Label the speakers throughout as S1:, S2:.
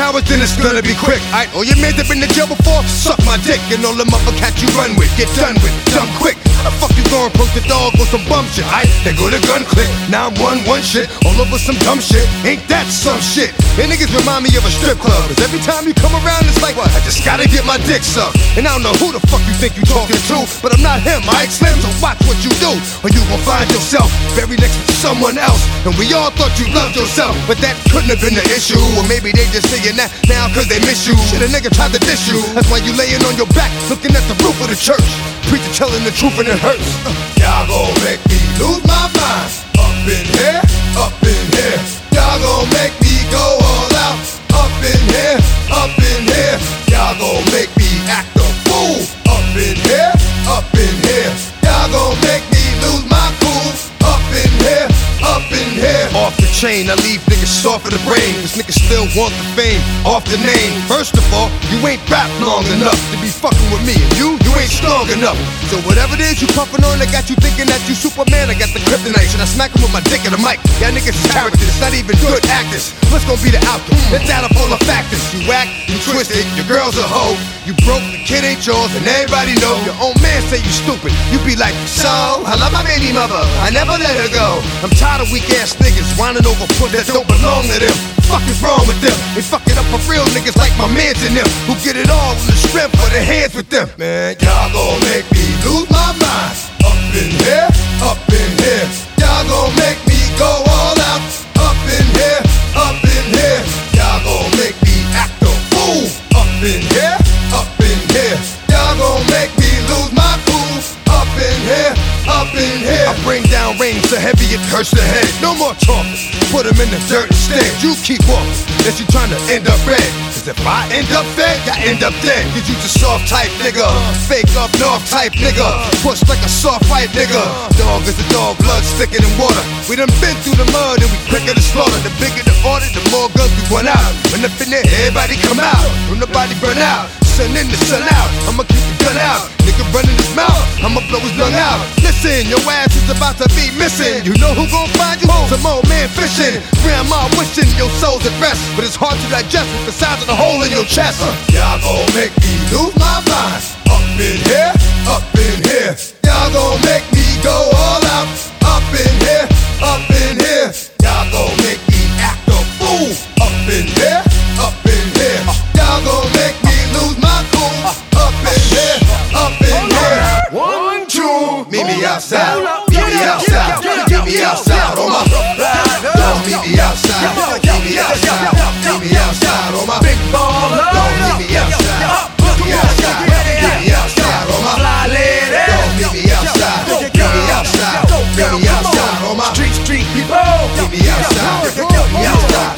S1: hours, then it's gonna be quick. Alright, all your men that been to jail before, suck my dick. And all the motherfuckers you run with, get done with, dumb quick. How the fuck you gonna approach the dog with some bum shit? Alright, they go to gun click, 911 shit, all over some dumb shit. Ain't that some shit? And niggas remind me of a strip club, cause every time you come around it's like, what? I just gotta get my dick sucked. And I don't know who the fuck you think you talking to, but I'm not him, alright Slim, so watch what you do, or you gon' find yourself very next to someone else. And we all thought you loved yourself, but that couldn't have been the issue. Or maybe they just saying that now cause they miss you. Shit, a nigga tried to diss you, that's why you laying on your back looking at the roof of the church. Preacher telling the truth and it hurts. Y'all gon' make me lose my mind. Up in here, up in here. Y'all gon' make me go all out. Up in here, up in here. Y'all gon' make me act a fool. Up in here, up in here. Y'all gon' make me lose my cool. Up in here, up in here. Off the chain, I leave niggas soft in the brain. Cause niggas still want the fame, off the name. First of all, you ain't rap long enough to be fucking with me. And you ain't strong enough. So whatever it is you puffin' on, I got you thinking that you Superman. I got the kryptonite. Should I smack him with my dick in the mic? Y'all niggas is characters, not even good actors. What's gonna be the outcome? Let's add up all the factors. You whack, you twisted, your girl's a hoe. You broke, the kid ain't yours, and everybody know. Your own man say you stupid. You be like, so, I love my baby mother, I never let her go. I'm tired of weak ass niggas whining over foot that don't belong to them. Fuck is wrong with them? They fuck it up for real niggas like my mans and them, who get it all on the strength of their hands with them. Man, y'all gon' make me lose my mind. Up in here, up in here. Y'all gon' make me go all out. Up in here, up in here. Y'all gon' make me act a fool. Up in here, up in here. Y'all gon' make me lose my cool. Up in here, up in here. I bring down rain so heavy it hurts the head. No more talking, put him in the dirt instead. You keep walking, that you trying to end up red. Cause if I end up fed, I end up dead. Cause you just soft type nigga, fake up north type nigga, push like a soft white nigga. Dog is a dog, blood thicker than water. We done been through the mud and we quicker to slaughter. The bigger the order, the more guns we run out. When up in there, everybody come out. When the body burn out, sun in the sun out. I'ma keep the gun out. Nigga running his mouth, I'ma blow his lung out. Listen, your ass is about to be missing. You know who gon' find you? Some old man fishing. Grandma wishing your soul's at rest, but it's hard to digest with the size of the hole in your chest. Y'all gon' make me lose my mind. Up in here, up in here. Y'all gon' make me go all out. Up in here, up in here. Y'all gon' make me act a fool. Up in here, up in here. Y'all gon' make me lose my cool. Up in here, up in here. 1, 2, meet me outside. Meet me outside. Meet me outside on my don't meet me outside. Meet me outside. Meet me outside on my big baller. Don't meet me outside. Meet me outside. Meet me outside on my fly lady. Don't meet me outside. Meet me outside. Meet me outside on my street people. Meet me outside. Meet me outside.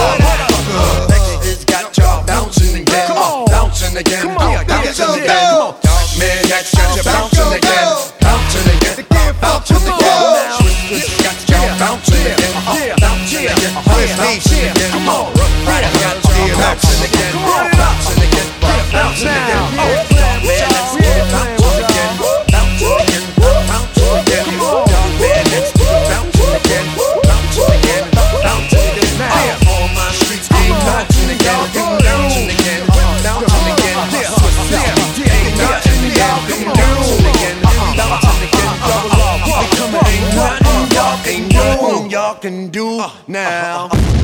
S2: It's got y'all bouncing again, bouncing again, bouncing again. Man, that's got you bouncing again, bouncing again, bouncing again. It's got y'all bouncing again, bouncing again, bouncing again. Come on, right? I got you bouncing again, bouncing again, bouncing again. Man, that's bouncing again, bouncing again, bouncing again. Man, that's bouncing again, bouncing again, bouncing again. All my streets keep bouncing again, bouncing again, bouncing again. Bouncing again, bouncing again, bouncing again. Ain't nothing y'all can do now.